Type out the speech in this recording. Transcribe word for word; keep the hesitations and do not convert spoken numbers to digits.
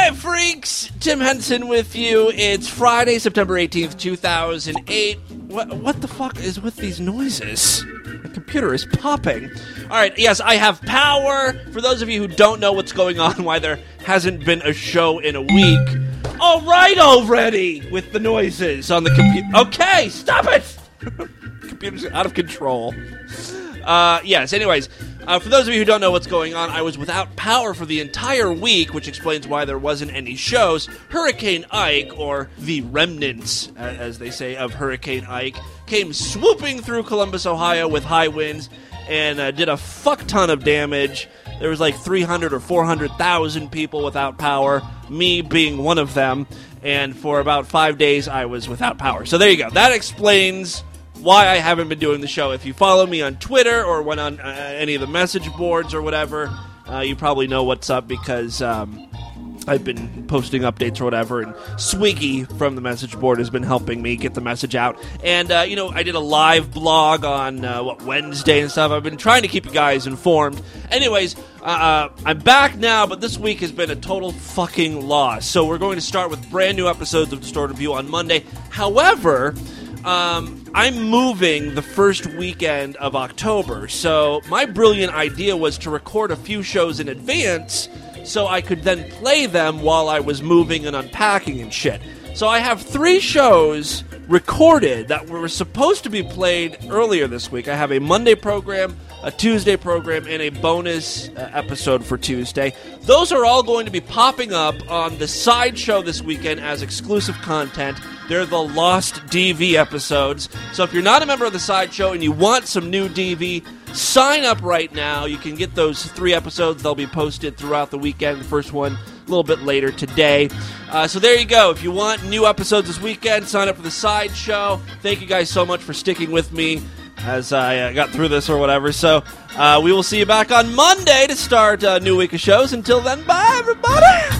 right, freaks. Tim Henson with you. It's Friday, September eighteenth, two thousand eight. What, what the fuck is with these noises? The computer is popping. All right, yes, I have power. For those of you who don't know what's going on, why there hasn't been a show in a week. All right already with the noises on the computer. Okay, stop it. Computer's out of control. Uh, yes, anyways, uh, for those of you who don't know what's going on, I was without power for the entire week, which explains why there wasn't any shows. Hurricane Ike, or the remnants, uh, as they say, of Hurricane Ike, came swooping through Columbus, Ohio with high winds and uh, did a fuck ton of damage. There was like three hundred or four hundred thousand people without power, me being one of them, and for about five days I was without power. So there you go. That explains why I haven't been doing the show. If you follow me on Twitter or went on uh, any of the message boards or whatever, uh, you probably know what's up because um, I've been posting updates or whatever, and Swiggy from the message board has been helping me get the message out. And, uh, you know, I did a live blog on, uh, what, Wednesday and stuff. I've been trying to keep you guys informed. Anyways, uh, uh, I'm back now, but this week has been a total fucking loss. So we're going to start with brand new episodes of Distorted View on Monday. However, Um, I'm moving the first weekend of October, so my brilliant idea was to record a few shows in advance so I could then play them while I was moving and unpacking and shit. So I have three shows recorded that were supposed to be played earlier this week. I have a Monday program, a Tuesday program, and a bonus uh, episode for Tuesday. Those are all going to be popping up on the side show this weekend as exclusive content. They're the Lost D V episodes. So if you're not a member of the side show and you want some new D V, sign up right now. You can get those three episodes. They'll be posted throughout the weekend. The first one a little bit later today. Uh, so there you go. If you want new episodes this weekend, sign up for the side show. Thank you guys so much for sticking with me as I uh, got through this or whatever. So uh, we will see you back on Monday to start a new week of shows. Until then, bye, everybody!